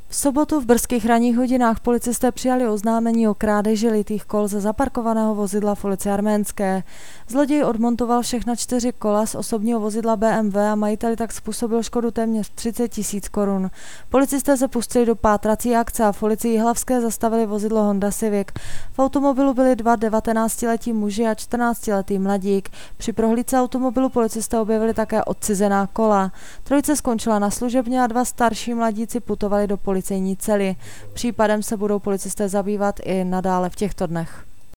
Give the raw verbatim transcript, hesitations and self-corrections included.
V sobotu v brzkých ranních hodinách policisté přijali oznámení o krádeži litých kol ze zaparkovaného vozidla v ulici Arménské. Zloděj odmontoval všechna čtyři kola z osobního vozidla B M W a majiteli tak způsobil škodu téměř třicet tisíc korun. Policisté se pustili do pátrací akce a v ulici Jihlavské zastavili vozidlo Honda Civic. V automobilu byli dva devatenáctiletí muži a čtrnáctiletý mladík. Při prohlídce automobilu policisté objevili také odcizená kola. Trojice skončila na služebně a dva starší mladíci putovali do policejní cely. Případem se budou policisté zabývat i nadále v těchto dnech.